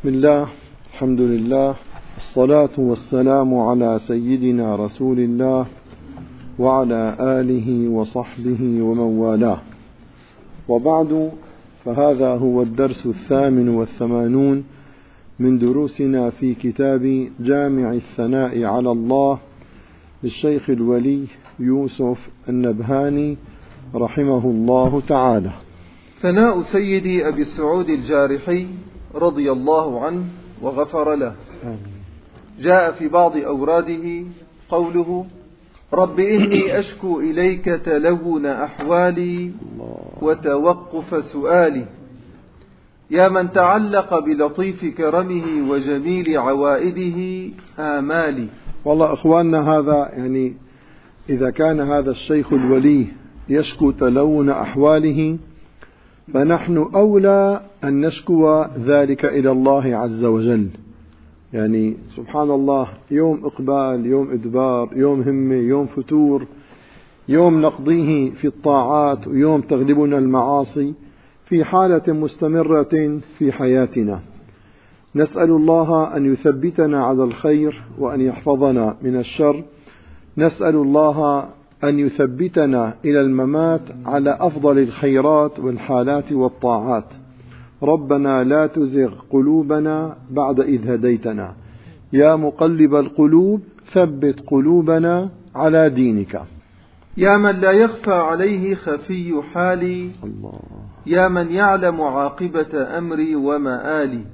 بسم الله، الحمد لله، الصلاة والسلام على سيدنا رسول الله وعلى آله وصحبه ومن والاه، وبعد، فهذا هو الدرس 88 من دروسنا في كتاب جامع الثناء على الله للشيخ الولي يوسف النبهاني رحمه الله تعالى. ثناء سيدي أبي السعود الجارحي رضي الله عنه وغفر له. جاء في بعض أوراده قوله: رب إني أشكو إليك تلون أحوالي وتوقف سؤالي، يا من تعلق بلطيف كرمه وجميل عوائده آمالي. والله أخواننا، هذا يعني إذا كان هذا الشيخ الولي يشكو تلون أحواله، فنحن أولى أن نشكو ذلك إلى الله عز وجل. يعني سبحان الله، يوم إقبال، يوم إدبار، يوم همة، يوم فتور، يوم نقضيه في الطاعات، ويوم تغلبنا المعاصي، في حالة مستمرة في حياتنا. نسأل الله أن يثبتنا على الخير وأن يحفظنا من الشر. نسأل الله أن يثبتنا إلى الممات على أفضل الخيرات والحالات والطاعات. ربنا لا تزغ قلوبنا بعد إذ هديتنا، يا مقلب القلوب ثبت قلوبنا على دينك. يا من لا يخفى عليه خفي حالي، الله. يا من يعلم عاقبة أمري ومآلي.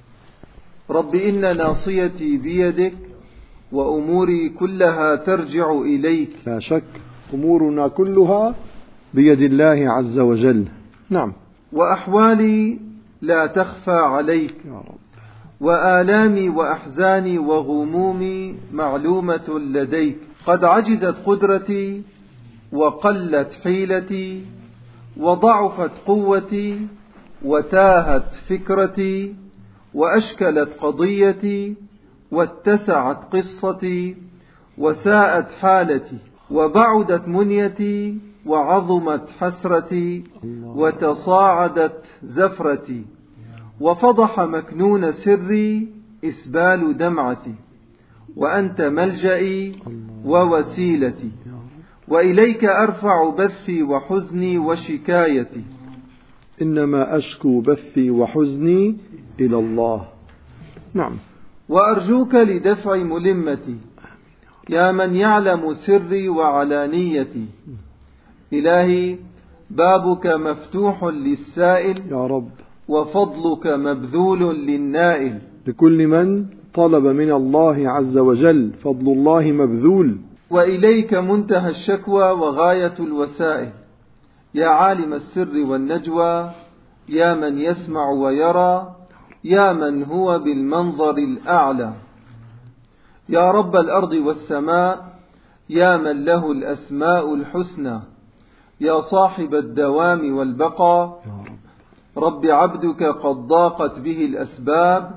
رب إن ناصيتي بيدك وأموري كلها ترجع إليك. لا شك، أمورنا كلها بيد الله عز وجل. نعم. وأحوالي لا تخفى عليك يا رب. وآلامي وأحزاني وغمومي معلومة لديك. قد عجزت قدرتي وقلت حيلتي وضعفت قوتي وتاهت فكرتي وأشكلت قضيتي واتسعت قصتي وساءت حالتي وبعدت منيتي وعظمت حسرتي وتصاعدت زفرتي وفضح مكنون سري إسبال دمعتي، وأنت ملجئي ووسيلتي، وإليك أرفع بثي وحزني وشكايتي. إنما أشكو بثي وحزني إلى الله. نعم. وأرجوك لدفع ملمتي، يا من يعلم سري وعلانيتي. إلهي، بابك مفتوح للسائل يا رب، وفضلك مبذول للنائل. لكل من طلب من الله عز وجل فضل الله مبذول. وإليك منتهى الشكوى وغاية الوسائل، يا عالم السر والنجوى، يا من يسمع ويرى، يا من هو بالمنظر الأعلى. يا رب الأرض والسماء، يا من له الأسماء الحسنى، يا صاحب الدوام والبقاء. رب عبدك قد ضاقت به الأسباب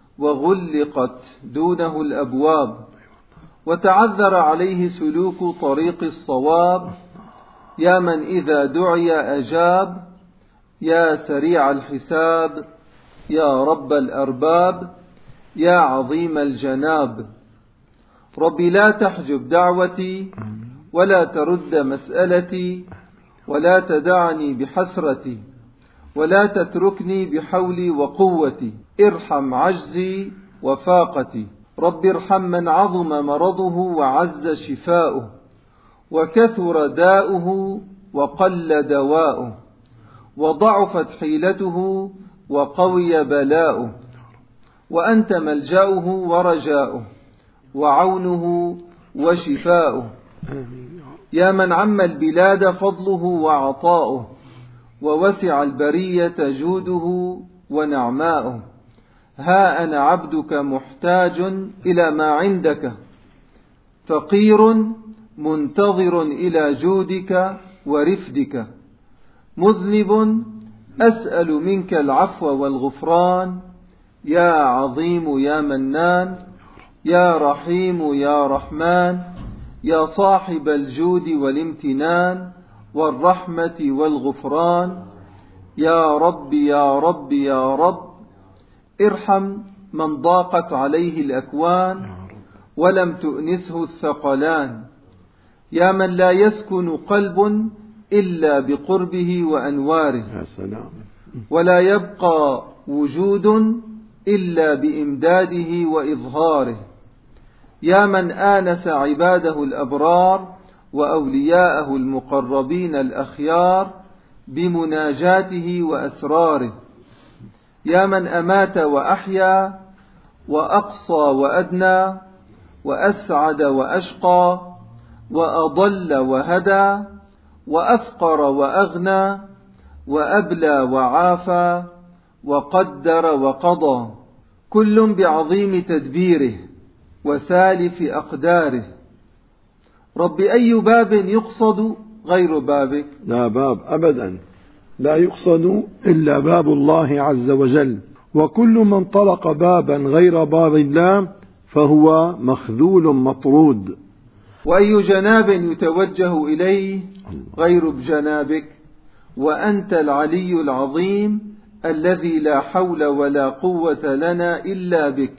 وغلقت دونه الأبواب، وتعذر عليه سلوك طريق الصواب. يا من إذا دعي أجاب، يا سريع الحساب، يا رب الأرباب، يا عظيم الجناب. ربي لا تحجب دعوتي ولا ترد مسألتي، ولا تدعني بحسرتي، ولا تتركني بحولي وقوتي. ارحم عجزي وفاقتي. رب ارحم من عظم مرضه وعز شفاؤه، وكثر داؤه وقل دواؤه، وضعفت حيلته وقوي بلاؤه. وأنت ملجأه ورجاؤه وعونه وشفاؤه. يا من عم البلاد فضله وعطاؤه، ووسع البرية جوده ونعماؤه. ها أنا عبدك محتاج إلى ما عندك، فقير منتظر إلى جودك ورفدك، مذنب أسأل منك العفو والغفران. يا عظيم يا منان، يا رحيم يا رحمن، يا صاحب الجود والامتنان والرحمة والغفران. يا رب يا رب يا رب، ارحم من ضاقت عليه الأكوان ولم تؤنسه الثقلان. يا من لا يسكن قلب إلا بقربه وأنواره، يا سلام. ولا يبقى وجود إلا بإمداده وإظهاره. يا من آنس عباده الأبرار وأولياءه المقربين الأخيار بمناجاته وأسراره. يا من أمات وأحيا وأقصى وأدنى وأسعد وأشقى وأضل وهدى وأفقر وأغنى وأبلى وعافى وقدر وقضى، كل بعظيم تدبيره وسالف أقداره. رب أي باب يقصد غير بابك؟ لا باب أبدا، لا يقصد إلا باب الله عز وجل، وكل من طرق بابا غير باب الله فهو مخذول مطرود. وأي جناب يتوجه إليه غير بجنابك؟ وأنت العلي العظيم الذي لا حول ولا قوة لنا إلا بك.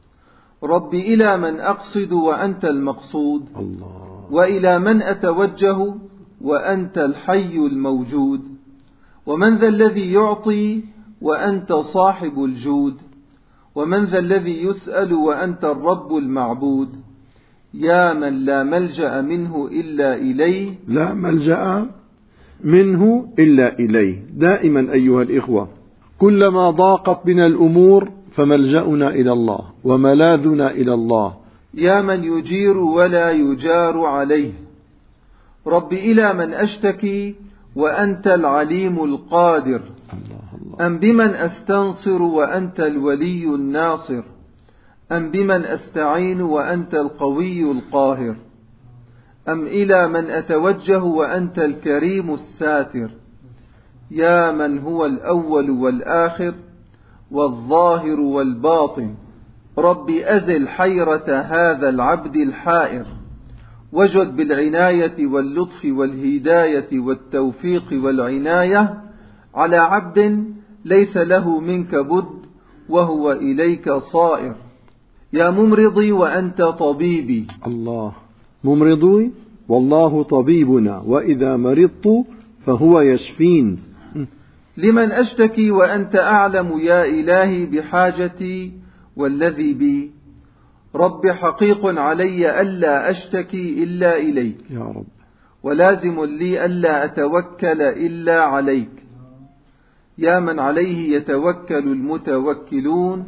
رب إلى من أقصد وأنت المقصود، وإلى من أتوجه وأنت الحي الموجود. ومن ذا الذي يعطي وأنت صاحب الجود؟ ومن ذا الذي يسأل وأنت الرب المعبود؟ يا من لا ملجأ منه إلا إليه. لا ملجأ منه إلا إليه. دائما أيها الإخوة، كلما ضاقت بنا الأمور فملجأنا إلى الله وملاذنا إلى الله. يا من يجير ولا يجار عليه. رب إلى من أشتكي وأنت العليم القادر؟ أم بمن أستنصر وأنت الولي الناصر؟ أم بمن أستعين وأنت القوي القاهر؟ أم إلى من أتوجه وأنت الكريم الساتر؟ يا من هو الأول والآخر والظاهر والباطن. رب أزل حيرة هذا العبد الحائر، وجد بالعناية واللطف والهداية والتوفيق والعناية على عبد ليس له منك بد وهو إليك صائر. يا ممرضي وأنت طبيبي. الله ممرضي والله طبيبنا، وإذا مرضت فهو يشفين. لمن أشتكي وأنت أعلم يا إلهي بحاجتي والذي بي؟ رب حقيق علي ألا أشتكي إلا إليك، يا رب، ولازم لي ألا أتوكل إلا عليك. يا من عليه يتوكل المتوكلون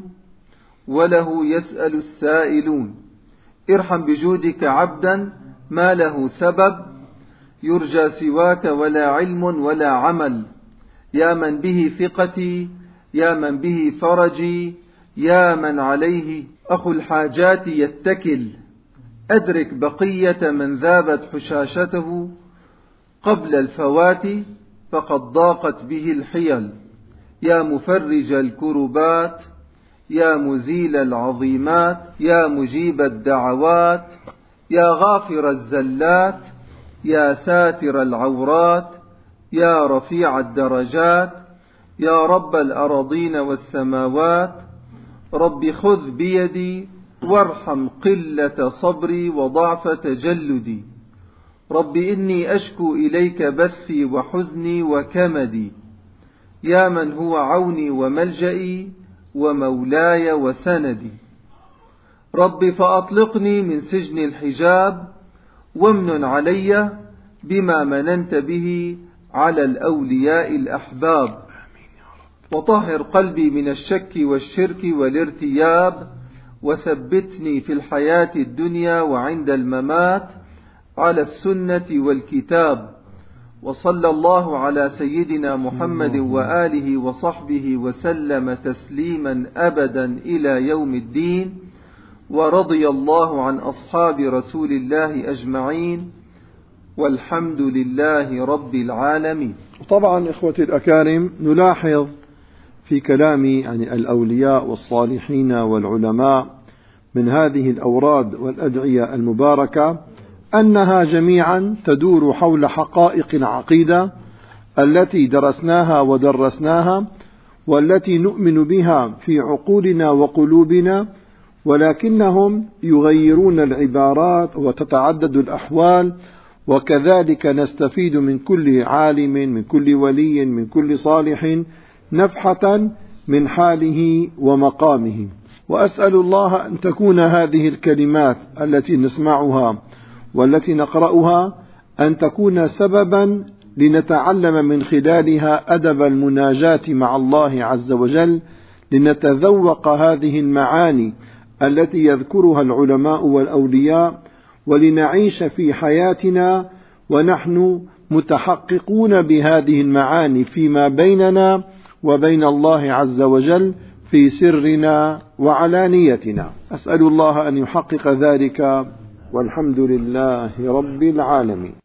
وله يسأل السائلون. ارحم بجودك عبدا ما له سبب يرجى سواك ولا علم ولا عمل. يا من به ثقتي، يا من به فرجي، يا من عليه أخو الحاجات يتكل. أدرك بقية من ذابت حشاشته قبل الفوات فقد ضاقت به الحيل. يا مفرج الكربات، يا مزيل العظيمات، يا مجيب الدعوات، يا غافر الزلات، يا ساتر العورات، يا رفيع الدرجات، يا رب الأراضين والسماوات. رب خذ بيدي وارحم قلة صبري وضعف تجلدي. رب إني أشكو إليك بثي وحزني وكمدي. يا من هو عوني وملجئي ومولاي وسندي. رب فأطلقني من سجن الحجاب وامنن علي بما مننت به على الأولياء الأحباب. وطهر قلبي من الشك والشرك والارتياب، وثبتني في الحياة الدنيا وعند الممات على السنة والكتاب. وصلى الله على سيدنا محمد وآله وصحبه وسلم تسليما أبدا إلى يوم الدين. ورضي الله عن أصحاب رسول الله أجمعين، والحمد لله رب العالمين. طبعا إخوتي الأكارم، نلاحظ في كلام الأولياء والصالحين والعلماء من هذه الأوراد والأدعية المباركة أنها جميعا تدور حول حقائق العقيدة التي درسناها ودرسناها، والتي نؤمن بها في عقولنا وقلوبنا، ولكنهم يغيرون العبارات وتتعدد الأحوال. وكذلك نستفيد من كل عالم، من كل ولي، من كل صالح نفحة من حاله ومقامه. وأسأل الله أن تكون هذه الكلمات التي نسمعها والتي نقرأها أن تكون سببا لنتعلم من خلالها أدب المناجاة مع الله عز وجل، لنتذوق هذه المعاني التي يذكرها العلماء والأولياء، ولنعيش في حياتنا ونحن متحققون بهذه المعاني فيما بيننا وبين الله عز وجل في سرنا وعلانيتنا. أسأل الله أن يحقق ذلك، والحمد لله رب العالمين.